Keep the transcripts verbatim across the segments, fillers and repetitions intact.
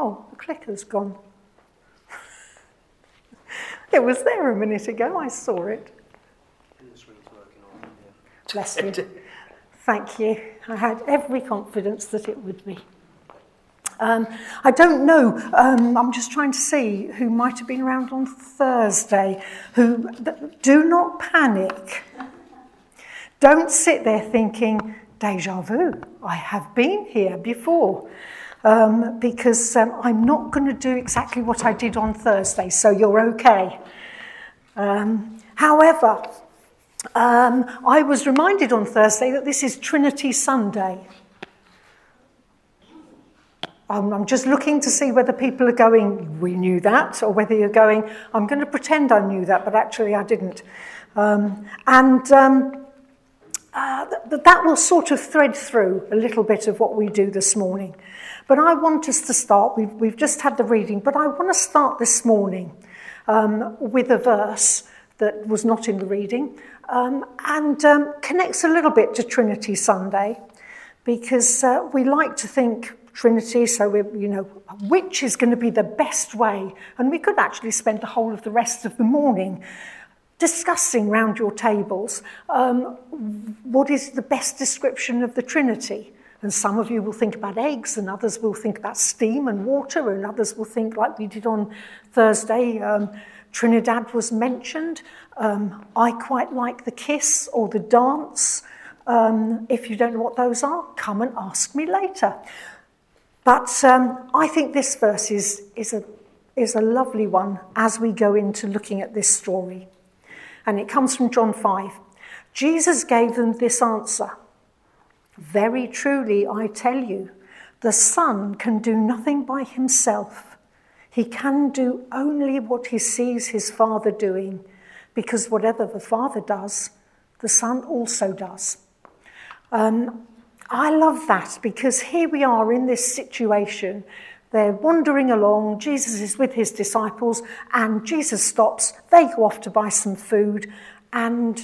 Oh, the clicker's gone. It was there a minute ago, I saw it. Bless you. Thank you. I had every confidence that it would be. Um, I don't know, um, I'm just trying to see who might have been around on Thursday. Who do not panic. Don't sit there thinking, déjà vu, I have been here before. Um, because um, I'm not going to do exactly what I did on Thursday, so you're okay. Um, however, um, I was reminded on Thursday that this is Trinity Sunday. Um, I'm just looking to see whether people are going, we knew that, or whether you're going, I'm going to pretend I knew that, but actually I didn't. Um, and um, uh, th- that will sort of thread through a little bit of what we do this morning. But I want us to start, we've, we've just had the reading, but I want to start this morning um, with a verse that was not in the reading um, and um, connects a little bit to Trinity Sunday, because uh, we like to think Trinity, so we, you know, which is going to be the best way, and we could actually spend the whole of the rest of the morning discussing round your tables um, what is the best description of the Trinity. And some of you will think about eggs, and others will think about steam and water, and others will think, like we did on Thursday, um, Trinidad was mentioned. Um, I quite like the kiss or the dance. Um, if you don't know what those are, come and ask me later. But um, I think this verse is, is, a, is a lovely one as we go into looking at this story. And it comes from John five. Jesus gave them this answer. Very truly, I tell you, the Son can do nothing by himself. He can do only what he sees his Father doing, because whatever the Father does, the Son also does. Um, I love that, because here we are in this situation. They're wandering along, Jesus is with his disciples, and Jesus stops. They go off to buy some food, and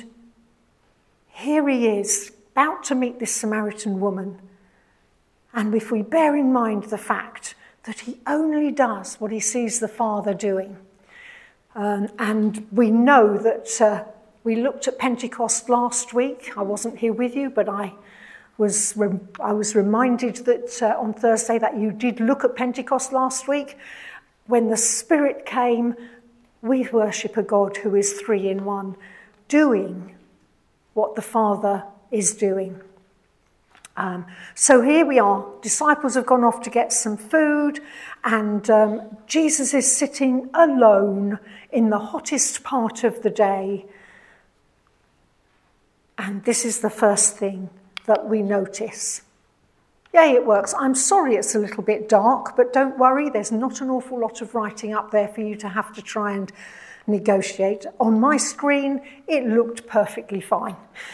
here he is, about to meet this Samaritan woman. And if we bear in mind the fact that he only does what he sees the Father doing, um, and we know that uh, we looked at Pentecost last week. I wasn't here with you, but I was re- I was reminded that uh, on Thursday that you did look at Pentecost last week. When the Spirit came, we worship a God who is three in one, doing what the Father is doing. Um, so here we are. Disciples have gone off to get some food, and um, Jesus is sitting alone in the hottest part of the day. And this is the first thing that we notice. Yay, it works. I'm sorry it's a little bit dark, but don't worry, there's not an awful lot of writing up there for you to have to try and negotiate. On my screen, it looked perfectly fine.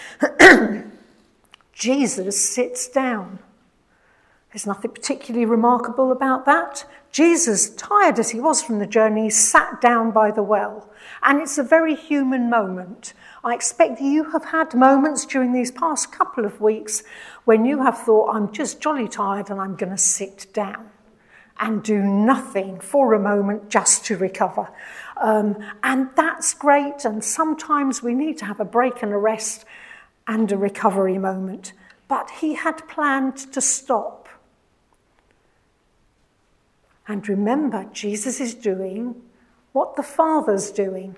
Jesus sits down. There's nothing particularly remarkable about that. Jesus, tired as he was from the journey, sat down by the well. And it's a very human moment. I expect you have had moments during these past couple of weeks when you have thought, I'm just jolly tired and I'm going to sit down and do nothing for a moment just to recover. Um, and that's great. And sometimes we need to have a break and a rest and a recovery moment. But he had planned to stop. And remember, Jesus is doing what the Father's doing.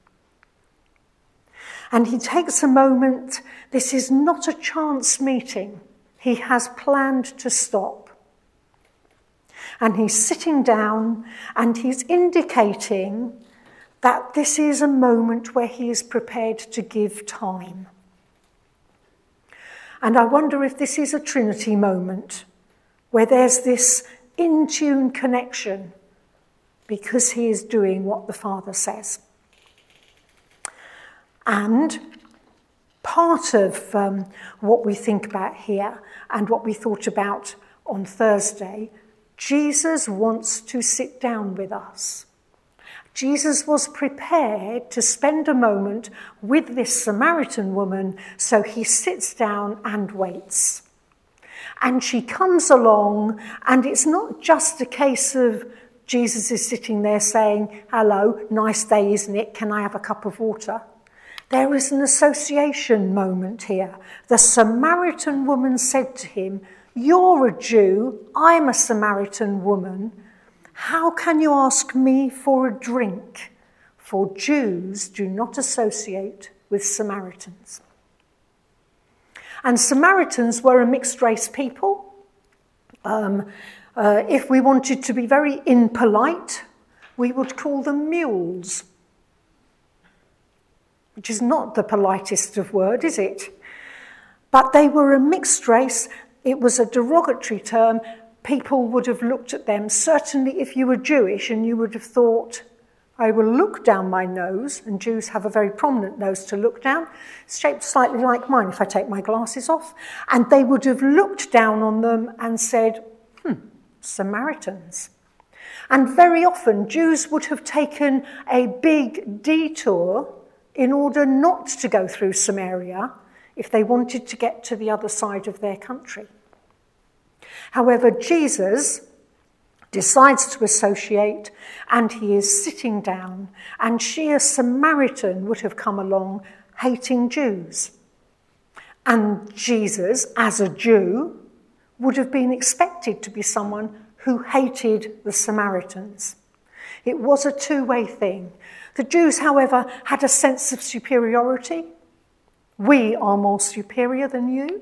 And he takes a moment. This is not a chance meeting. He has planned to stop. And he's sitting down and he's indicating that this is a moment where he is prepared to give time. And I wonder if this is a Trinity moment where there's this in-tune connection because he is doing what the Father says. And part of um, what we think about here and what we thought about on Thursday, Jesus wants to sit down with us. Jesus was prepared to spend a moment with this Samaritan woman, so he sits down and waits. And she comes along, and it's not just a case of Jesus is sitting there saying, hello, nice day, isn't it? Can I have a cup of water? There is an association moment here. The Samaritan woman said to him, you're a Jew, I'm a Samaritan woman. How can you ask me for a drink? For Jews do not associate with Samaritans. And Samaritans were a mixed race people. Um, uh, if we wanted to be very impolite, we would call them mules, which is not the politest of words, is it? But they were a mixed race. It was a derogatory term. People would have looked at them. Certainly if you were Jewish and you would have thought, I will look down my nose, and Jews have a very prominent nose to look down. It's shaped slightly like mine if I take my glasses off. And they would have looked down on them and said, hmm, Samaritans. And very often Jews would have taken a big detour in order not to go through Samaria if they wanted to get to the other side of their country. However, Jesus decides to associate, and he is sitting down, and she, a Samaritan, would have come along hating Jews. And Jesus, as a Jew, would have been expected to be someone who hated the Samaritans. It was a two-way thing. The Jews, however, had a sense of superiority. We are more superior than you.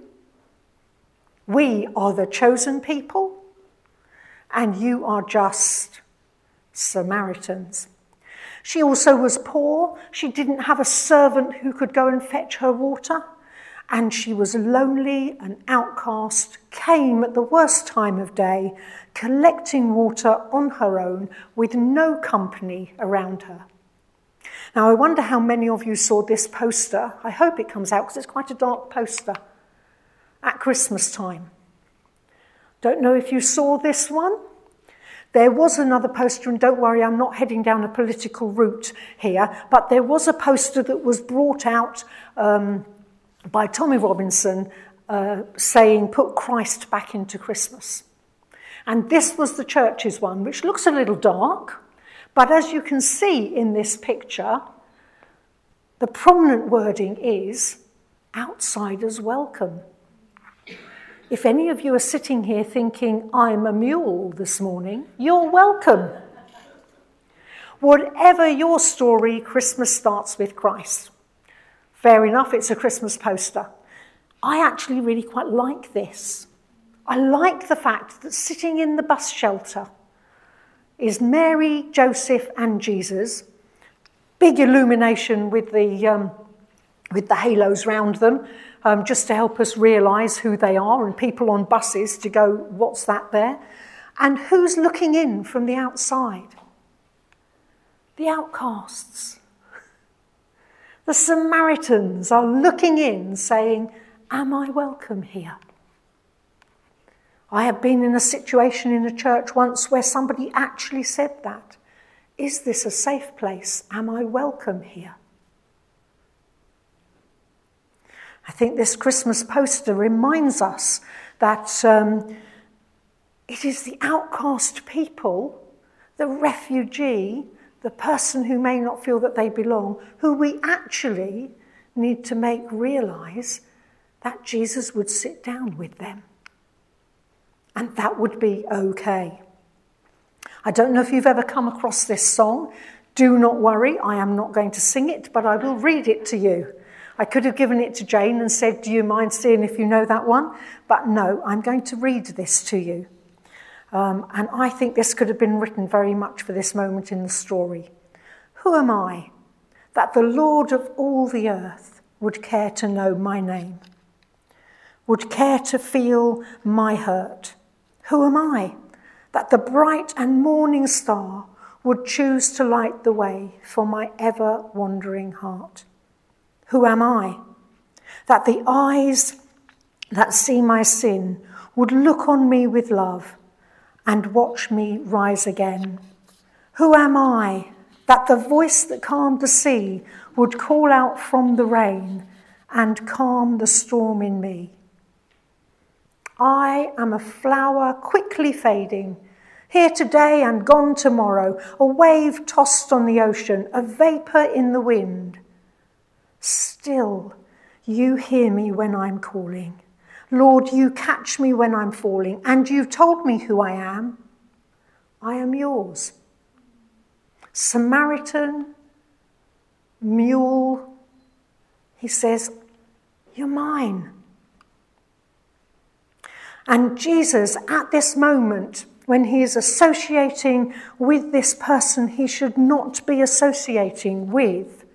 We are the chosen people. And you are just Samaritans. She also was poor. She didn't have a servant who could go and fetch her water. And she was lonely and outcast, came at the worst time of day, collecting water on her own with no company around her. Now, I wonder how many of you saw this poster. I hope it comes out because it's quite a dark poster at Christmas time. Don't know if you saw this one. There was another poster, and don't worry, I'm not heading down a political route here, but there was a poster that was brought out um, by Tommy Robinson uh, saying, put Christ back into Christmas. And this was the church's one, which looks a little dark, but as you can see in this picture, the prominent wording is, outsiders welcome. If any of you are sitting here thinking, I'm a mule this morning, you're welcome. Whatever your story, Christmas starts with Christ. Fair enough, it's a Christmas poster. I actually really quite like this. I like the fact that sitting in the bus shelter is Mary, Joseph and Jesus. Big illumination with the, um, with the halos round them. Um, just to help us realise who they are, and people on buses to go, what's that there? And who's looking in from the outside? The outcasts. The Samaritans are looking in saying, am I welcome here? I have been in a situation in a church once where somebody actually said that. Is this a safe place? Am I welcome here? I think this Christmas poster reminds us that um, it is the outcast people, the refugee, the person who may not feel that they belong, who we actually need to make realise that Jesus would sit down with them. And that would be okay. I don't know if you've ever come across this song. Do not worry, I am not going to sing it, but I will read it to you. I could have given it to Jane and said, do you mind seeing if you know that one? But no, I'm going to read this to you. Um, and I think this could have been written very much for this moment in the story. Who am I that the Lord of all the earth would care to know my name, would care to feel my hurt? Who am I that the bright and morning star would choose to light the way for my ever-wandering heart? Who am I that the eyes that see my sin would look on me with love and watch me rise again? Who am I that the voice that calmed the sea would call out from the rain and calm the storm in me? I am a flower quickly fading, here today and gone tomorrow, a wave tossed on the ocean, a vapour in the wind. Still, you hear me when I'm calling. Lord, you catch me when I'm falling, and you've told me who I am. I am yours. Samaritan, mule, he says, you're mine. And Jesus, at this moment, when he is associating with this person he should not be associating with,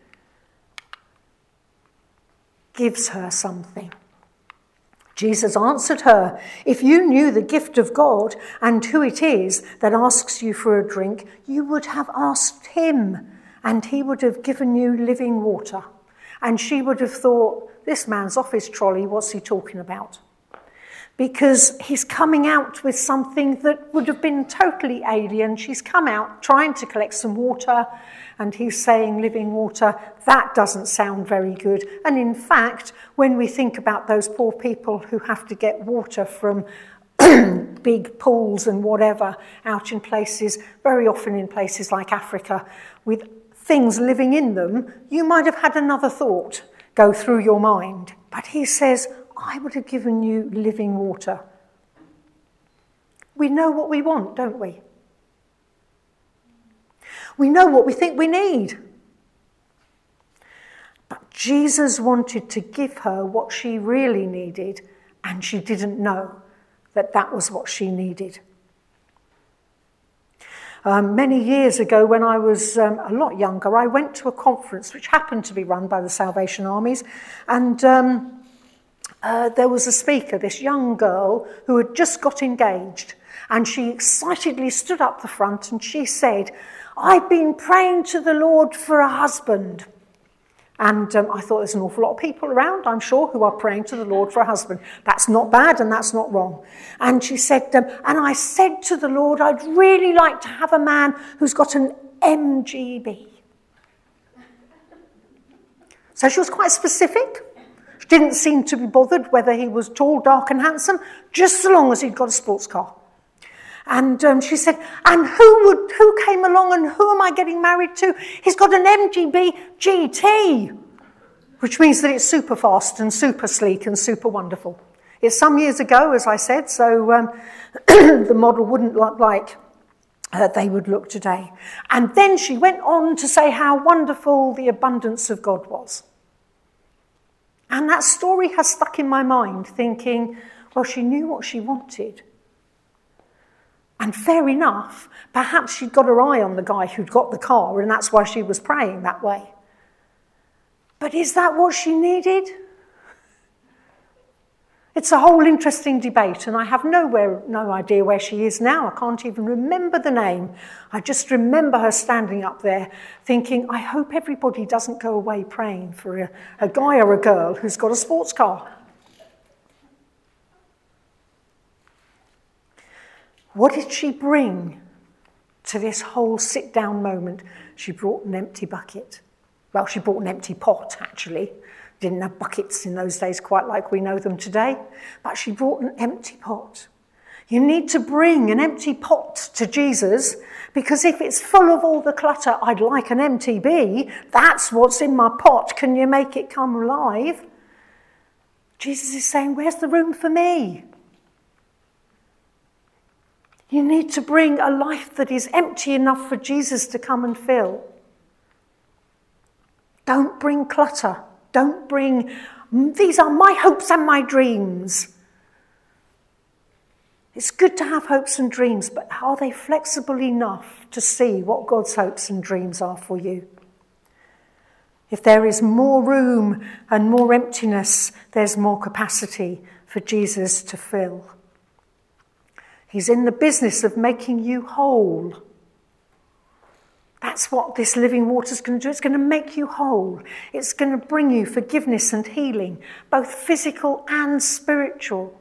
gives her something. Jesus answered her, if you knew the gift of God and who it is that asks you for a drink, you would have asked him, and he would have given you living water. And she would have thought, this man's off his trolley, what's he talking about? Because he's coming out with something that would have been totally alien. She's come out trying to collect some water, and he's saying living water. That doesn't sound very good. And in fact, when we think about those poor people who have to get water from big pools and whatever out in places, very often in places like Africa, with things living in them, you might have had another thought go through your mind. But he says, I would have given you living water. We know what we want, don't we? We know what we think we need. But Jesus wanted to give her what she really needed, and she didn't know that that was what she needed. Um, many years ago, when I was um, a lot younger, I went to a conference which happened to be run by the Salvation Armies, and um, Uh, there was a speaker, this young girl, who had just got engaged, and she excitedly stood up the front and she said, I've been praying to the Lord for a husband. And um, I thought there's an awful lot of people around, I'm sure, who are praying to the Lord for a husband. That's not bad and that's not wrong. And she said, um, and I said to the Lord, I'd really like to have a man who's got an M G B. So she was quite specific. Didn't seem to be bothered whether he was tall, dark and handsome, just so long as he'd got a sports car. And um, she said, and who would, who came along and who am I getting married to? He's got an M G B G T, which means that it's super fast and super sleek and super wonderful. It's some years ago, as I said, so um, the model wouldn't look like uh, they would look today. And then she went on to say how wonderful the abundance of God was. And that story has stuck in my mind, thinking, well, she knew what she wanted. And fair enough, perhaps she'd got her eye on the guy who'd got the car, and that's why she was praying that way. But is that what she needed? It's a whole interesting debate, and I have nowhere, no idea where she is now. I can't even remember the name. I just remember her standing up there thinking, I hope everybody doesn't go away praying for a, a guy or a girl who's got a sports car. What did she bring to this whole sit-down moment? She brought an empty bucket. Well, she brought an empty pot, actually. Didn't have buckets in those days quite like we know them today, but she brought an empty pot. You need to bring an empty pot to Jesus, because if it's full of all the clutter, I'd like an M T B, that's what's in my pot, can you make it come alive? Jesus is saying, where's the room for me? You need to bring a life that is empty enough for Jesus to come and fill. Don't bring clutter. Don't bring, these are my hopes and my dreams. It's good to have hopes and dreams, but are they flexible enough to see what God's hopes and dreams are for you? If there is more room and more emptiness, there's more capacity for Jesus to fill. He's in the business of making you whole. That's what this living water is going to do. It's going to make you whole. It's going to bring you forgiveness and healing, both physical and spiritual.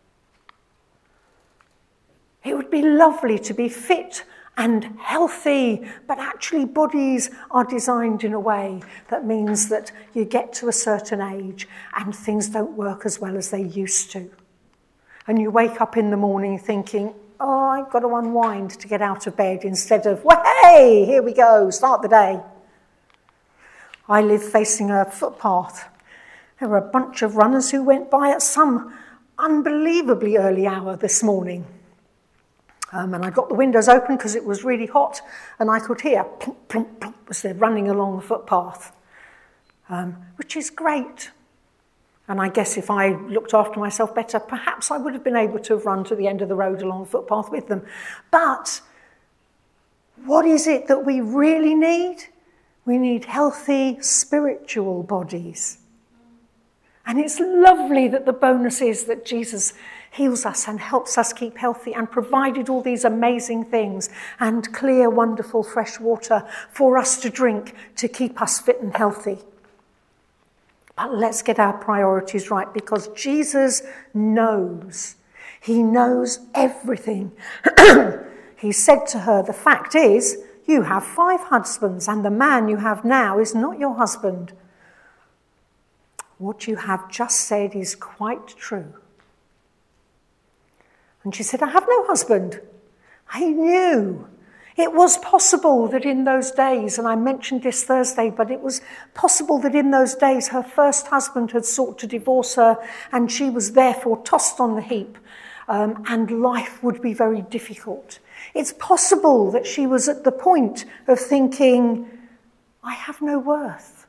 It would be lovely to be fit and healthy, but actually bodies are designed in a way that means that you get to a certain age and things don't work as well as they used to. And you wake up in the morning thinking, oh, I've got to unwind to get out of bed, instead of, well, hey, here we go, start the day. I live facing a footpath. There were a bunch of runners who went by at some unbelievably early hour this morning. Um, and I got the windows open because it was really hot, and I could hear plump, plump, plump as they're running along the footpath, um, which is great. And I guess if I looked after myself better, perhaps I would have been able to have run to the end of the road along the footpath with them. But what is it that we really need? We need healthy spiritual bodies. And it's lovely that the bonus is that Jesus heals us and helps us keep healthy and provided all these amazing things and clear, wonderful, fresh water for us to drink to keep us fit and healthy. But let's get our priorities right, because Jesus knows. He knows everything. He said to her, the fact is, you have five husbands, and the man you have now is not your husband. What you have just said is quite true. And she said, I have no husband. I knew. It was possible that in those days, and I mentioned this Thursday, but it was possible that in those days her first husband had sought to divorce her, and she was therefore tossed on the heap, um, and life would be very difficult. It's possible that she was at the point of thinking, I have no worth.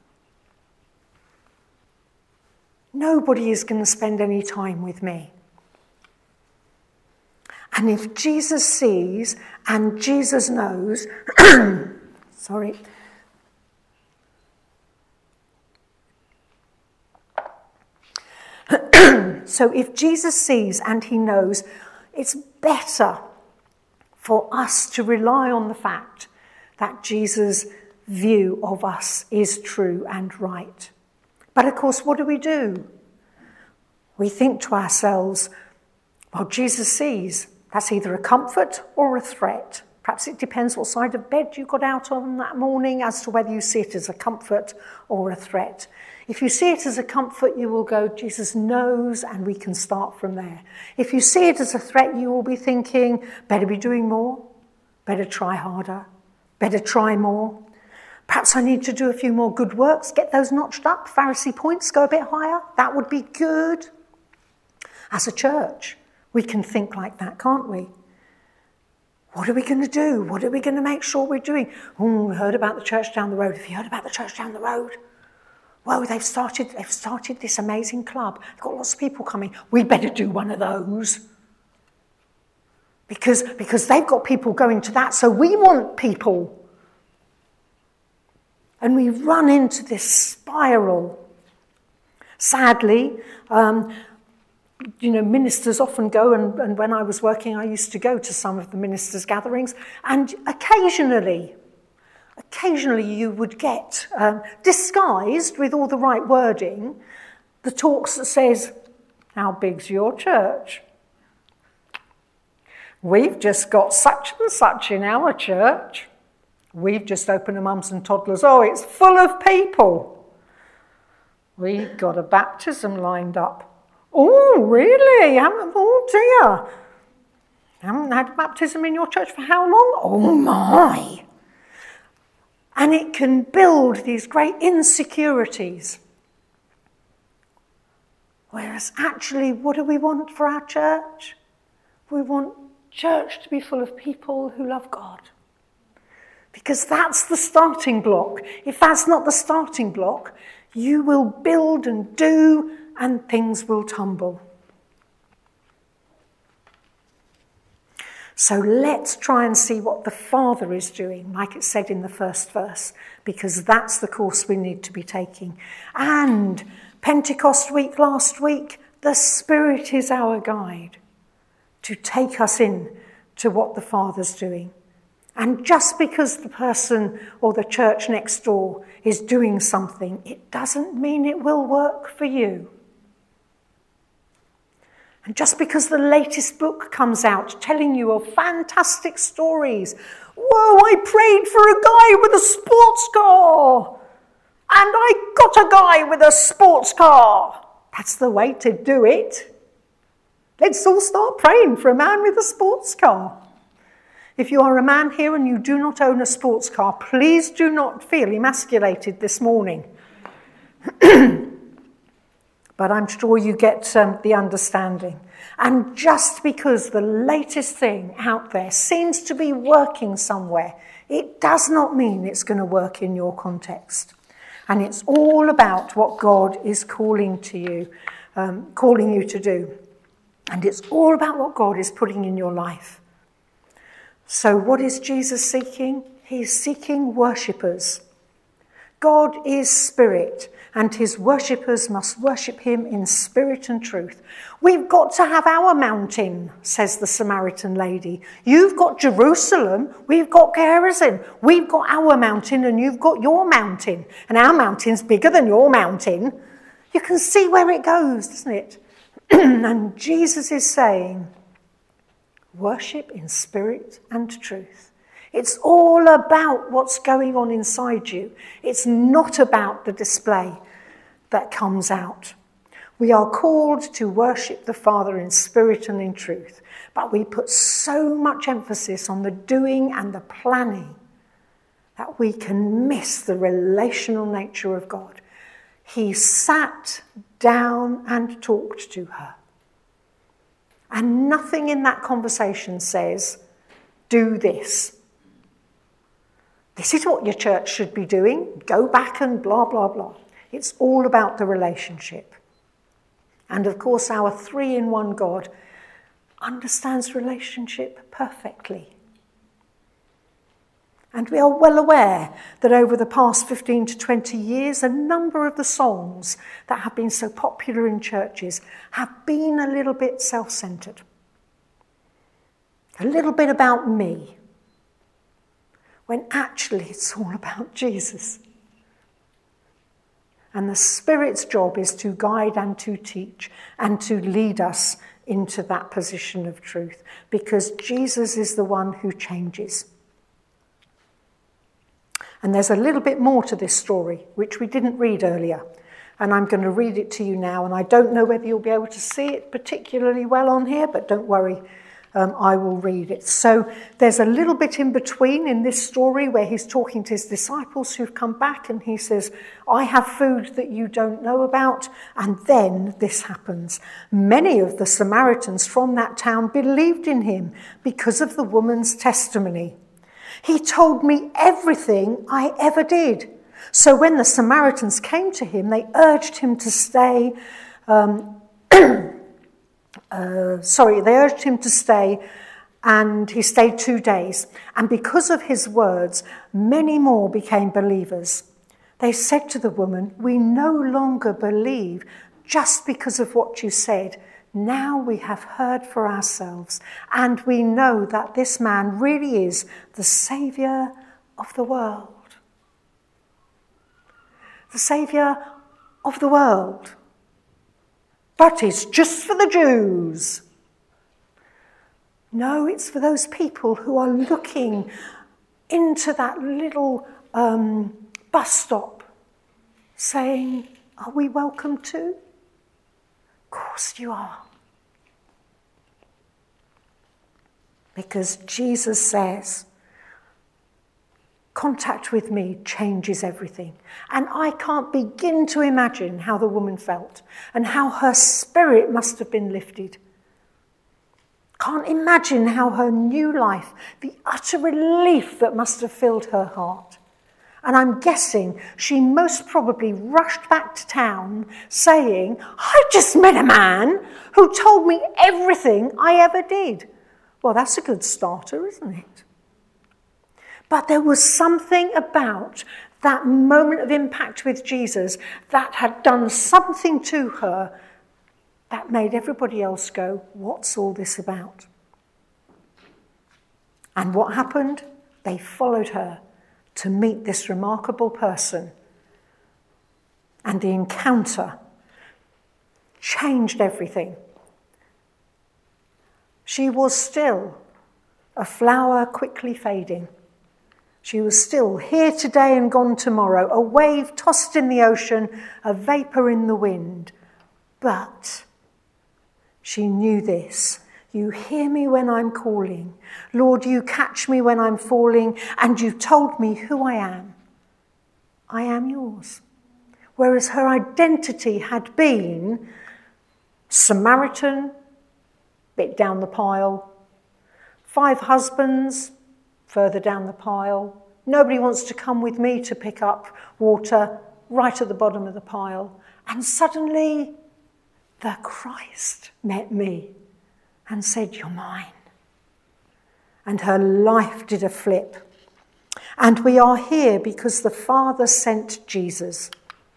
Nobody is going to spend any time with me. And if Jesus sees and Jesus knows, sorry, so if Jesus sees and he knows, it's better for us to rely on the fact that Jesus' view of us is true and right. But of course, what do we do? We think to ourselves, well, Jesus sees. That's either a comfort or a threat. Perhaps it depends what side of bed you got out on that morning as to whether you see it as a comfort or a threat. If you see it as a comfort, you will go, Jesus knows, and we can start from there. If you see it as a threat, you will be thinking, better be doing more, better try harder, better try more. Perhaps I need to do a few more good works, get those notched up, Pharisee points, go a bit higher. That would be good. As a church, we can think like that, can't we? What are we going to do? What are we going to make sure we're doing? Oh, we heard about the church down the road. Have you heard about the church down the road? Well, they've started, they've started this amazing club. They've got lots of people coming. We better do one of those. Because, because they've got people going to that, so we want people. And we run into this spiral. Sadly, um, you know, ministers often go, and, and when I was working, I used to go to some of the ministers' gatherings, and occasionally, occasionally you would get, um, disguised with all the right wording, the talks that says, how big's your church? We've just got such and such in our church. We've just opened a mums and toddlers. Oh, it's full of people. We've got a baptism lined up. Oh, really? Oh, dear. Haven't had baptism in your church for how long? Oh, my. And it can build these great insecurities. Whereas actually, what do we want for our church? We want church to be full of people who love God. Because that's the starting block. If that's not the starting block, you will build and do, and things will tumble. So let's try and see what the Father is doing, like it said in the first verse, because that's the course we need to be taking. And Pentecost week last week, the Spirit is our guide to take us in to what the Father's doing. And just because the person or the church next door is doing something, it doesn't mean it will work for you. And just because the latest book comes out telling you of fantastic stories, whoa, I prayed for a guy with a sports car, and I got a guy with a sports car. That's the way to do it. Let's all start praying for a man with a sports car. If you are a man here and you do not own a sports car, please do not feel emasculated this morning. But I'm sure you get um, the understanding. And just because the latest thing out there seems to be working somewhere, it does not mean it's going to work in your context. And it's all about what God is calling to you, um, calling you to do. And it's all about what God is putting in your life. So what is Jesus seeking? He's seeking worshippers. God is spirit, and his worshippers must worship him in spirit and truth. We've got to have our mountain, says the Samaritan lady. You've got Jerusalem, we've got Gerizim. We've got our mountain and you've got your mountain. And our mountain's bigger than your mountain. You can see where it goes, doesn't it? And Jesus is saying, worship in spirit and truth. It's all about what's going on inside you. It's not about the display that comes out. We are called to worship the Father in spirit and in truth, but we put so much emphasis on the doing and the planning that we can miss the relational nature of God. He sat down and talked to her. And nothing in that conversation says, do this. This is what your church should be doing. Go back and blah, blah, blah. It's all about the relationship. And of course, our three-in-one God understands relationship perfectly. And we are well aware that over the past fifteen to twenty years, a number of the songs that have been so popular in churches have been a little bit self-centered. A little bit about me. When actually it's all about Jesus. And the Spirit's job is to guide and to teach and to lead us into that position of truth, because Jesus is the one who changes. And there's a little bit more to this story, which we didn't read earlier. And I'm going to read it to you now. And I don't know whether you'll be able to see it particularly well on here, but don't worry. Um, I will read it. So there's a little bit in between in this story where he's talking to his disciples who've come back, and he says, I have food that you don't know about. And then this happens. Many of the Samaritans from that town believed in him because of the woman's testimony. He told me everything I ever did. So when the Samaritans came to him, they urged him to stay um, Uh, sorry, they urged him to stay, and he stayed two days. And because of his words, many more became believers. They said to the woman, we no longer believe just because of what you said. Now we have heard for ourselves, and we know that this man really is the Saviour of the world. The Saviour of the world. But it's just for the Jews. No, it's for those people who are looking into that little um, bus stop saying, are we welcome too? Of course you are. Because Jesus says, contact with me changes everything. And I can't begin to imagine how the woman felt and how her spirit must have been lifted. Can't imagine how her new life, the utter relief that must have filled her heart. And I'm guessing she most probably rushed back to town saying, I just met a man who told me everything I ever did. Well, that's a good starter, isn't it? But there was something about that moment of impact with Jesus that had done something to her that made everybody else go, what's all this about? And what happened? They followed her to meet this remarkable person. And the encounter changed everything. She was still a flower quickly fading. She was still here today and gone tomorrow, a wave tossed in the ocean, a vapour in the wind. But She knew this. You hear me when I'm calling. Lord, you catch me when I'm falling, and you've told me who I am. I am yours. Whereas her identity had been Samaritan, bit down the pile, five husbands, further down the pile. Nobody wants to come with me to pick up water, right at the bottom of the pile. And suddenly, the Christ met me and said, you're mine. And her life did a flip. And we are here because the Father sent Jesus.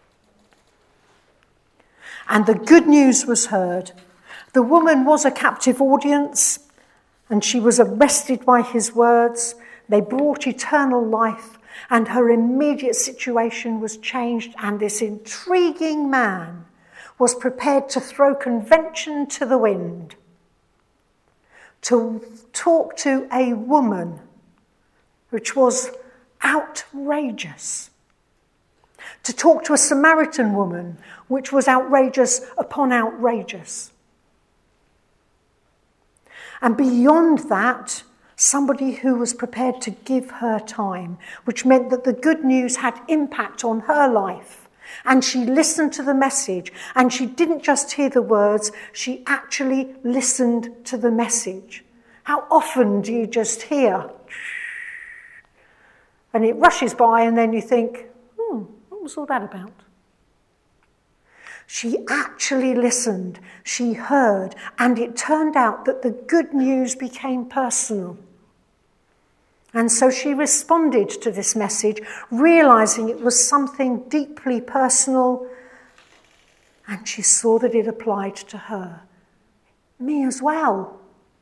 And the good news was heard. The woman was a captive audience, and she was arrested by his words. They brought eternal life, and her immediate situation was changed, and this intriguing man was prepared to throw convention to the wind, to talk to a woman, which was outrageous, to talk to a Samaritan woman, which was outrageous upon outrageous. And beyond that, somebody who was prepared to give her time, which meant that the good news had impact on her life. And she listened to the message, and she didn't just hear the words, she actually listened to the message. How often do you just hear? And it rushes by, and then you think, hmm, what was all that about? She actually listened, she heard, and it turned out that the good news became personal. And so she responded to this message, realizing it was something deeply personal, and she saw that it applied to her. Me as well.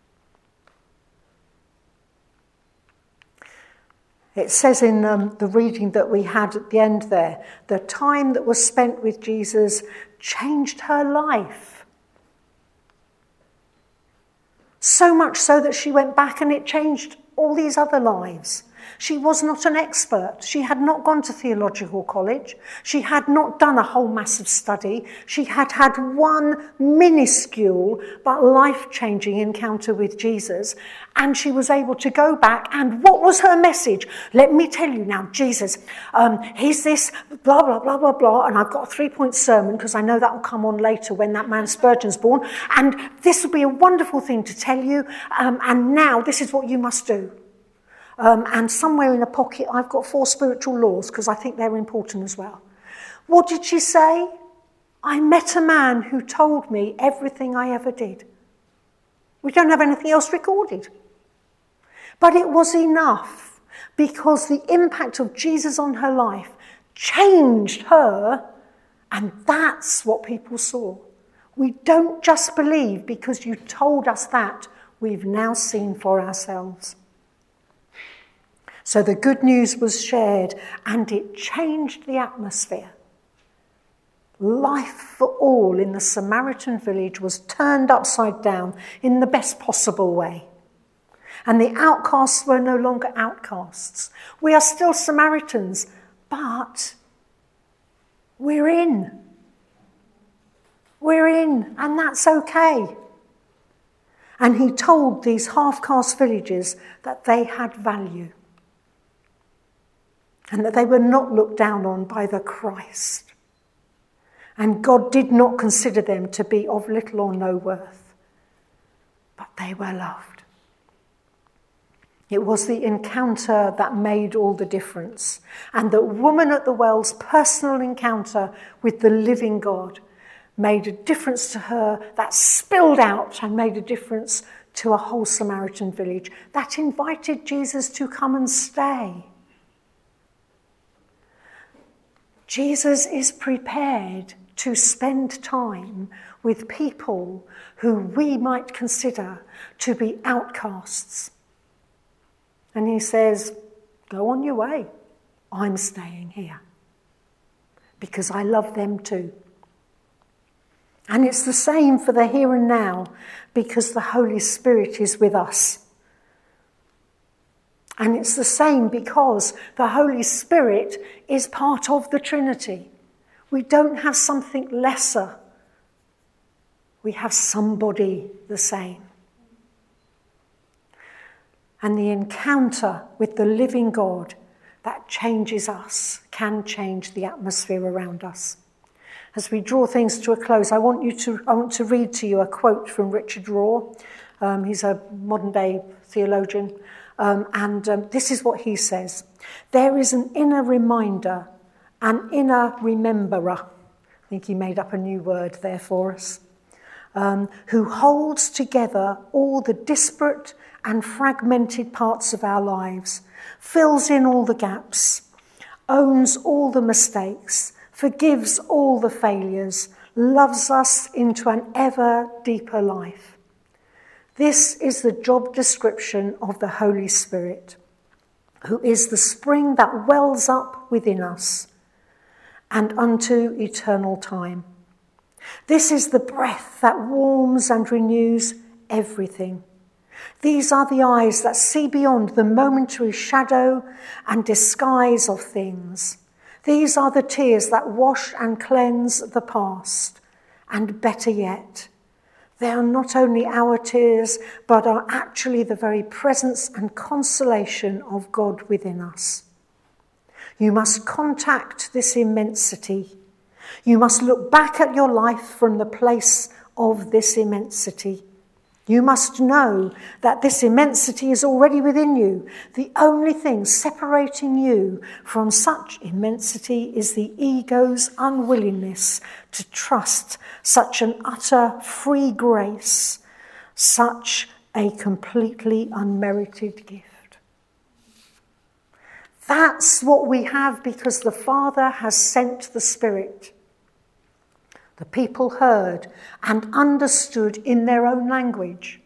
It says in um, the reading that we had at the end there, the time that was spent with Jesus changed her life. So much so that she went back and it changed all these other lives. She was not an expert. She had not gone to theological college. She had not done a whole massive study. She had had one minuscule but life-changing encounter with Jesus. And she was able to go back. And what was her message? Let me tell you now, Jesus, um, he's this blah, blah, blah, blah, blah. And I've got a three-point sermon because I know that will come on later when that man Spurgeon's born. And this will be a wonderful thing to tell you. Um, and now this is what you must do. Um, and somewhere in a pocket, I've got four spiritual laws because I think they're important as well. What did she say? I met a man who told me everything I ever did. We don't have anything else recorded. But it was enough because the impact of Jesus on her life changed her, and that's what people saw. We don't just believe because you told us that. We've now seen for ourselves. So the good news was shared, and it changed the atmosphere. Life for all in the Samaritan village was turned upside down in the best possible way. And the outcasts were no longer outcasts. We are still Samaritans, but we're in. We're in, and that's okay. And he told these half-caste villages that they had value. And that they were not looked down on by the Christ. And God did not consider them to be of little or no worth. But they were loved. It was the encounter that made all the difference. And the woman at the well's personal encounter with the living God made a difference to her, that spilled out and made a difference to a whole Samaritan village. That invited Jesus to come and stay. Jesus is prepared to spend time with people who we might consider to be outcasts. And he says, go on your way. I'm staying here because I love them too. And it's the same for the here and now because the Holy Spirit is with us. And it's the same because the Holy Spirit is part of the Trinity. We don't have something lesser we have somebody the same. And the encounter with the living God that changes us can change the atmosphere around us. As we draw things to a close, I want you to I want to read to you a quote from Richard Rohr. Um, he's a modern day theologian, um, and um, this is what he says: "There is an inner reminder, an inner rememberer." I think he made up a new word there for us. Um, who holds together all the disparate and fragmented parts of our lives, fills in all the gaps, owns all the mistakes, forgives all the failures, loves us into an ever deeper life. This is the job description of the Holy Spirit, who is the spring that wells up within us and unto eternal time. This is the breath that warms and renews everything. These are the eyes that see beyond the momentary shadow and disguise of things. These are the tears that wash and cleanse the past. And better yet, they are not only our tears, but are actually the very presence and consolation of God within us. You must contact this immensity. You must look back at your life from the place of this immensity. You must know that this immensity is already within you. The only thing separating you from such immensity is the ego's unwillingness to trust such an utter free grace, such a completely unmerited gift. That's what we have because the Father has sent the Spirit. The people heard and understood in their own language.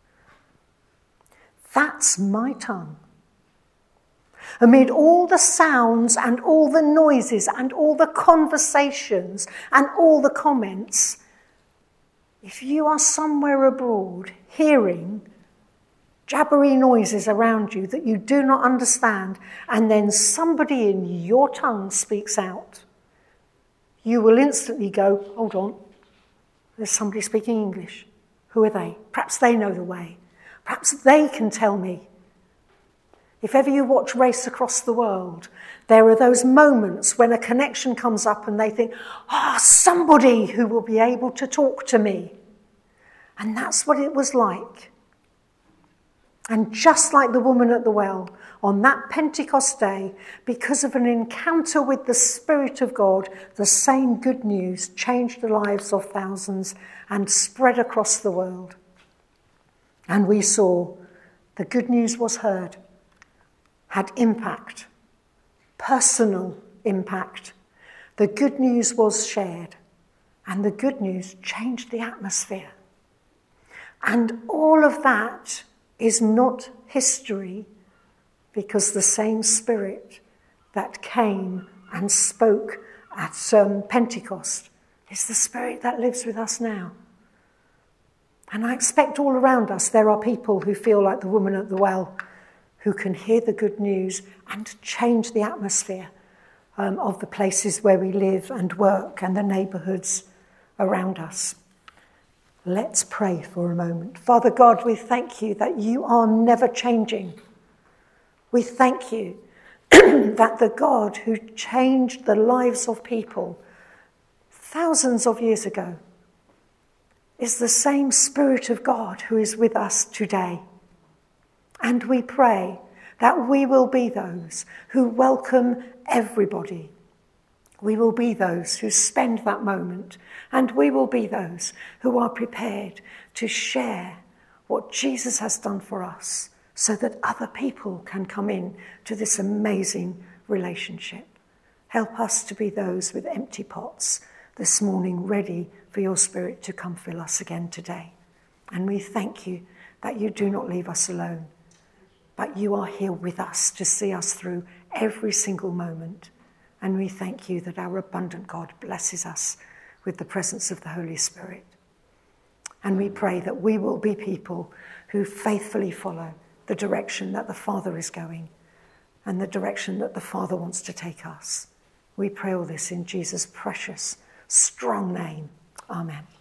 That's my tongue. Amid all the sounds and all the noises and all the conversations and all the comments, if you are somewhere abroad hearing jabbery noises around you that you do not understand, and then somebody in your tongue speaks out, you will instantly go, hold on, there's somebody speaking English. Who are they? Perhaps they know the way. Perhaps they can tell me. If ever you watch Race Across the World, there are those moments when a connection comes up and they think, ah, oh, somebody who will be able to talk to me. And that's what it was like. And just like the woman at the well, on that Pentecost day, because of an encounter with the Spirit of God, the same good news changed the lives of thousands and spread across the world. And we saw the good news was heard, had impact, personal impact. The good news was shared, and the good news changed the atmosphere. And all of that is not history, because the same Spirit that came and spoke at um, Pentecost is the Spirit that lives with us now. And I expect all around us there are people who feel like the woman at the well, who can hear the good news and change the atmosphere um, of the places where we live and work and the neighbourhoods around us. Let's pray for a moment. Father God, we thank you that you are never changing. We thank you that the God who changed the lives of people thousands of years ago is the same Spirit of God who is with us today. And we pray that we will be those who welcome everybody. We will be those who spend that moment, and we will be those who are prepared to share what Jesus has done for us, so that other people can come in to this amazing relationship. Help us to be those with empty pots this morning, ready for your Spirit to come fill us again today. And we thank you that you do not leave us alone, but you are here with us to see us through every single moment. And we thank you that our abundant God blesses us with the presence of the Holy Spirit. And we pray that we will be people who faithfully follow the direction that the Father is going and the direction that the Father wants to take us. We pray all this in Jesus' precious, strong name. Amen.